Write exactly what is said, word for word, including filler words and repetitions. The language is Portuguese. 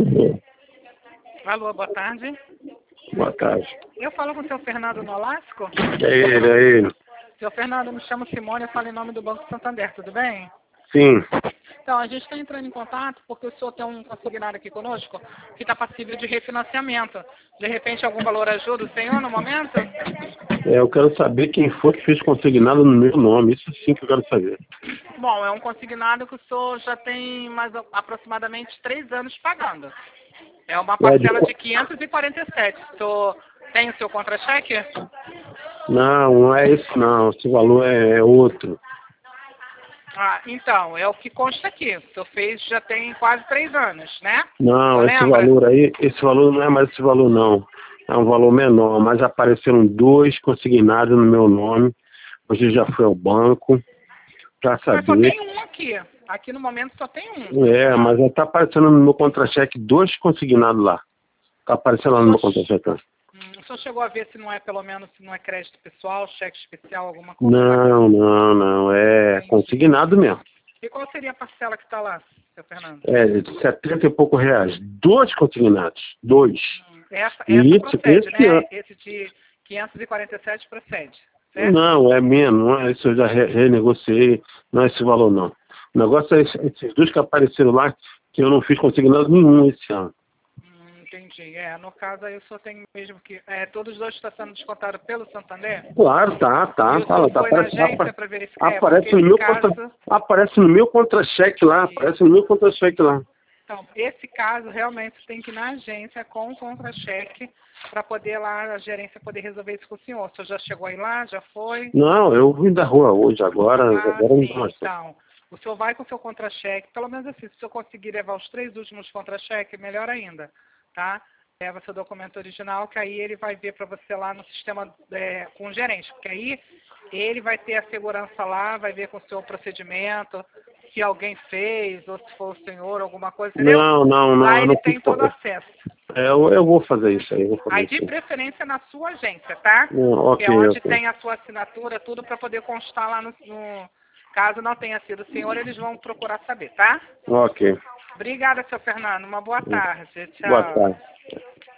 Alô, boa tarde. Boa tarde. Eu falo com o seu Fernando Nolasco? É ele, é ele. Seu Fernando, me chamo Simone, eu falo em nome do Banco Santander, tudo bem? Sim. Então, a gente está entrando em contato porque o senhor tem um consignado aqui conosco que está passível de refinanciamento. De repente, algum valor ajuda o senhor no momento? É, eu quero saber quem foi que fez consignado no meu nome. Isso sim que eu quero saber. Bom, é um consignado que o senhor já tem mais aproximadamente três anos pagando. É uma parcela de quinhentos e quarenta e sete. O senhor tem o seu contra-cheque? Não, não é esse não. Esse valor é, é outro. Ah, então, é o que consta aqui. O senhor fez já tem quase três anos, né? Não, esse lembra? valor aí, esse valor não é mais esse valor não. É um valor menor, mas apareceram dois consignados no meu nome. Hoje eu já fui ao banco para Mas só saber. tem um aqui. Aqui no momento só tem um. É, mas está aparecendo no meu contra-cheque dois consignados lá. Está aparecendo lá no meu contra-cheque. Hum, o senhor chegou a ver se não é, pelo menos, se não é crédito pessoal, cheque especial, alguma coisa? Não, não, não. É Entendi. consignado mesmo. E qual seria a parcela que está lá, seu Fernando? É, de setenta e poucos reais. Dois consignados. Dois. Hum, essa essa Isso, procede, esse né? ano. Esse de quinhentos e quarenta e sete procede, certo? Não, é menos. Não é isso, eu já re renegociei. Não é esse valor, não. O negócio é esse- esses dois que apareceram lá, que eu não fiz consignado nenhum esse ano. Hum, entendi. É, no caso aí eu só tenho mesmo que... É, todos os dois estão sendo descontados pelo Santander? Claro, tá, tá. E o tá, lá, senhor tá foi na aparece, agência apa- para verificar? É, aparece porque no esse meu caso... contra, aparece no meu contra-cheque lá. Aparece no meu contra-cheque lá. Então, esse caso realmente tem que ir na agência com o contra-cheque para poder lá, a gerência poder resolver isso com o senhor. O senhor já chegou aí lá? Já foi? Não, eu vim da rua hoje, agora, Ah, agora não sim. mais. Então, o senhor vai com o seu contra-cheque, pelo menos assim, se o senhor conseguir levar os três últimos contra-cheques, melhor ainda, tá? Leva seu documento original, que aí ele vai ver para você lá no sistema é, com o gerente, porque aí ele vai ter a segurança lá, vai ver com o seu procedimento, se alguém fez, ou se for o senhor, alguma coisa, entendeu? Não, não, não. Lá Eu ele não tem fiz. todo acesso. É, eu, eu vou fazer isso aí, eu vou fazer Aí, isso de aí. preferência, na sua agência, tá? Hum, Que é ok, onde ok. tem a sua assinatura, tudo para poder constar lá no, no... Caso não tenha sido o senhor, eles vão procurar saber, tá? Ok. Obrigada, seu Fernando. Uma boa Hum. tarde. Boa Tchau. tarde.